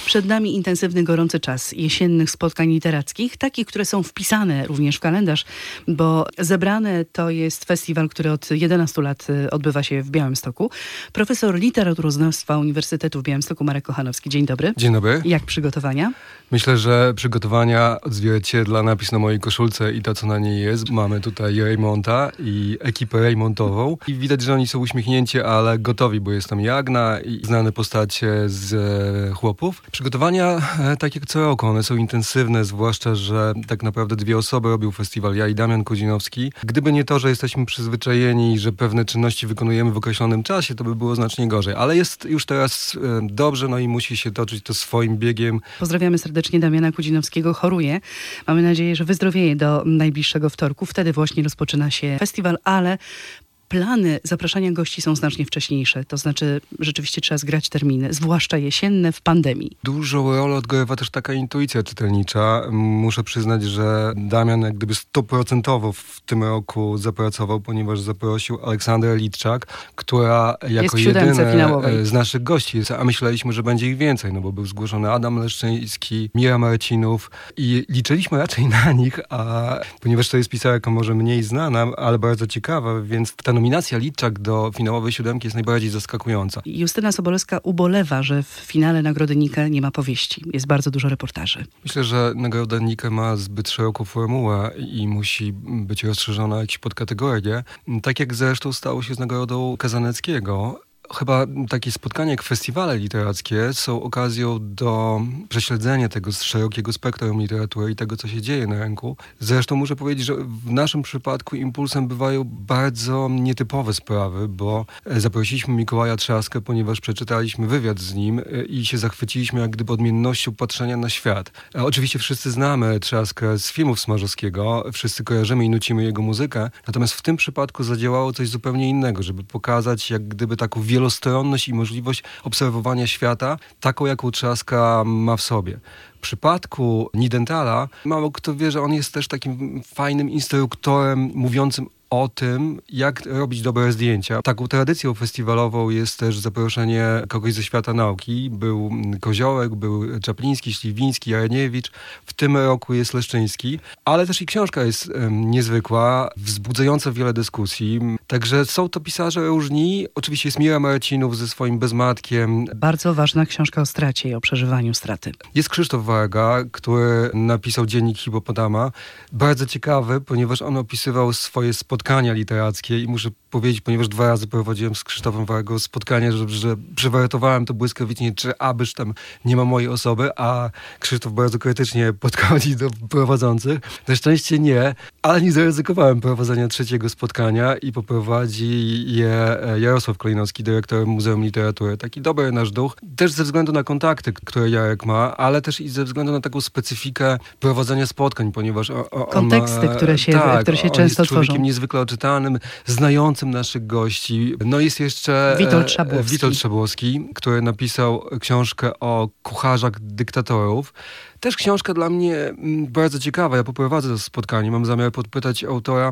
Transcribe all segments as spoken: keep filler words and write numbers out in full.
Przed nami intensywny, gorący czas jesiennych spotkań literackich, takich, które są wpisane również w kalendarz, bo Zebrane to jest festiwal, który od jedenastu lat odbywa się w Białymstoku. Profesor literaturoznawstwa Uniwersytetu w Białymstoku Marek Kochanowski. Dzień dobry. Dzień dobry. Jak przygotowania? Myślę, że przygotowania odzwierciedla napis na mojej koszulce i to, co na niej jest. Mamy tutaj Raymonta i ekipę Raymontową. I widać, że oni są uśmiechnięci, ale gotowi, bo jest tam Jagna i znane postacie z e, chłopów. Przygotowania, e, tak jak co roku, one są intensywne, zwłaszcza, że tak naprawdę dwie osoby robią festiwal, ja i Damian Kudzinowski. Gdyby nie to, że jesteśmy przyzwyczajeni, że pewne czynności wykonujemy w określonym czasie, to by było znacznie gorzej. Ale jest już teraz e, dobrze, no i musi się toczyć to swoim biegiem. Pozdrawiamy serdecznie Damiana Kudzinowskiego. Choruje. Mamy nadzieję, że wyzdrowieje do najbliższego wtorku. Wtedy właśnie rozpoczyna się festiwal, ale plany zapraszania gości są znacznie wcześniejsze. To znaczy, rzeczywiście trzeba zgrać terminy, zwłaszcza jesienne w pandemii. Dużą rolę odgrywa też taka intuicja czytelnicza. Muszę przyznać, że Damian jak gdyby stuprocentowo w tym roku zapracował, ponieważ zaprosił Aleksandrę Litczak, która jako jedyna z naszych gości jest, a myśleliśmy, że będzie ich więcej, no bo był zgłoszony Adam Leszczyński, Mira Marcinów i liczyliśmy raczej na nich, a ponieważ to jest pisarka może mniej znana, ale bardzo ciekawa, więc ta nominacja Litczak do finałowej siódemki jest najbardziej zaskakująca. Justyna Sobolewska ubolewa, że w finale Nagrody Nike nie ma powieści. Jest bardzo dużo reportaży. Myślę, że Nagroda Nike ma zbyt szeroką formułę i musi być rozszerzona o jakieś podkategorie. Tak jak zresztą stało się z Nagrodą Kazaneckiego. Chyba takie spotkania jak festiwale literackie są okazją do prześledzenia tego szerokiego spektrum literatury i tego, co się dzieje na rynku. Zresztą muszę powiedzieć, że w naszym przypadku impulsem bywają bardzo nietypowe sprawy, bo zaprosiliśmy Mikołaja Trzaskę, ponieważ przeczytaliśmy wywiad z nim i się zachwyciliśmy jak gdyby odmiennością patrzenia na świat. Oczywiście wszyscy znamy Trzaskę z filmów Smarzowskiego, wszyscy kojarzymy i nucimy jego muzykę, natomiast w tym przypadku zadziałało coś zupełnie innego, żeby pokazać jak gdyby taką wielostronność i możliwość obserwowania świata, taką jaką Trzaska ma w sobie. W przypadku Nidentala mało kto wie, że on jest też takim fajnym instruktorem mówiącym o tym, jak robić dobre zdjęcia. Taką tradycją festiwalową jest też zaproszenie kogoś ze świata nauki. Był Koziołek, był Czapliński, Śliwiński, Jareniewicz. W tym roku jest Leszczyński. Ale też i książka jest um, niezwykła, wzbudzająca wiele dyskusji. Także są to pisarze różni. Oczywiście jest Mira Marcinów ze swoim Bezmatkiem. Bardzo ważna książka o stracie i o przeżywaniu straty. Jest Krzysztof Warga, który napisał Dziennik Hipopotama. Bardzo ciekawy, ponieważ on opisywał swoje spotkania spotkania literackie i muszę powiedzieć, ponieważ dwa razy prowadziłem z Krzysztofem Wargą spotkanie, że, że przywartowałem to błyskawicznie, czy abyż tam nie ma mojej osoby, a Krzysztof bardzo krytycznie podchodzi do prowadzących. Na szczęście nie, ale nie zaryzykowałem prowadzenia trzeciego spotkania i poprowadzi je Jarosław Klejnowski, dyrektor Muzeum Literatury. Taki dobry nasz duch, też ze względu na kontakty, które Jarek ma, ale też i ze względu na taką specyfikę prowadzenia spotkań, ponieważ o, o, konteksty, ma, które się, tak, które się on często jest człowiekiem tworzą. Niezwykle oczytanym, znającym naszych gości. No jest jeszcze Witold Szabłowski. Witold Szabłowski, który napisał książkę o kucharzach dyktatorów. Też książka dla mnie bardzo ciekawa. Ja poprowadzę to spotkanie. Mam zamiar podpytać autora,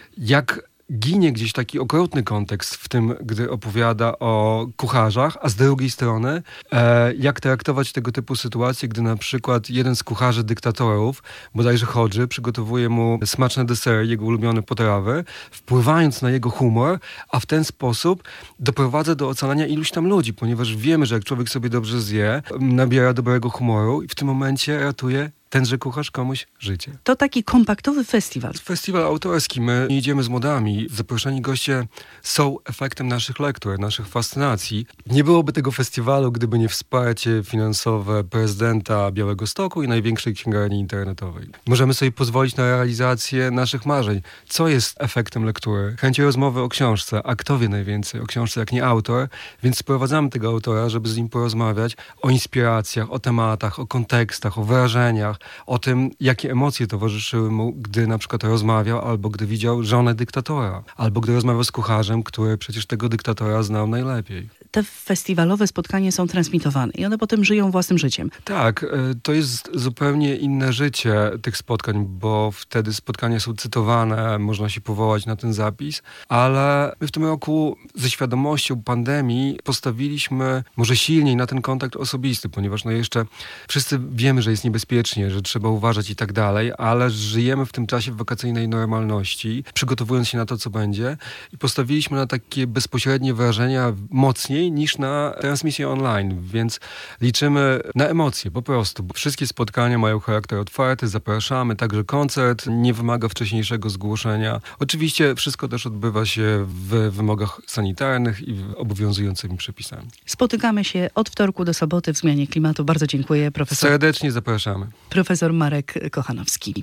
jak ginie gdzieś taki okrutny kontekst w tym, gdy opowiada o kucharzach, a z drugiej strony e, jak traktować tego typu sytuacje, gdy na przykład jeden z kucharzy dyktatorów, bodajże Hodży, przygotowuje mu smaczne desery, jego ulubione potrawy, wpływając na jego humor, a w ten sposób doprowadza do ocalania iluś tam ludzi, ponieważ wiemy, że jak człowiek sobie dobrze zje, nabiera dobrego humoru i w tym momencie ratuje tenże kucharz komuś życie. To taki kompaktowy festiwal. Festiwal autorski. My nie idziemy z modami. Zaproszeni goście są efektem naszych lektur, naszych fascynacji. Nie byłoby tego festiwalu, gdyby nie wsparcie finansowe prezydenta Białegostoku i największej księgarni internetowej. Możemy sobie pozwolić na realizację naszych marzeń. Co jest efektem lektury? Chęci rozmowy o książce. A kto wie najwięcej o książce, jak nie autor? Więc sprowadzamy tego autora, żeby z nim porozmawiać o inspiracjach, o tematach, o kontekstach, o wrażeniach, o tym, jakie emocje towarzyszyły mu, gdy na przykład rozmawiał, albo gdy widział żonę dyktatora, albo gdy rozmawiał z kucharzem, który przecież tego dyktatora znał najlepiej. te festiwalowe spotkania są transmitowane i one potem żyją własnym życiem. Tak, to jest zupełnie inne życie tych spotkań, bo wtedy spotkania są cytowane, można się powołać na ten zapis, ale my w tym roku ze świadomością pandemii postawiliśmy może silniej na ten kontakt osobisty, ponieważ no jeszcze wszyscy wiemy, że jest niebezpiecznie, że trzeba uważać i tak dalej, ale żyjemy w tym czasie w wakacyjnej normalności, przygotowując się na to, co będzie i postawiliśmy na takie bezpośrednie wrażenia mocniej niż na transmisję online, więc liczymy na emocje po prostu. Wszystkie spotkania mają charakter otwarty, zapraszamy, także koncert nie wymaga wcześniejszego zgłoszenia. Oczywiście wszystko też odbywa się w wymogach sanitarnych i obowiązującymi przepisami. Spotykamy się od wtorku do soboty w Zmianie Klimatu. Bardzo dziękuję, profesor. Serdecznie zapraszamy. Profesor Marek Kochanowski.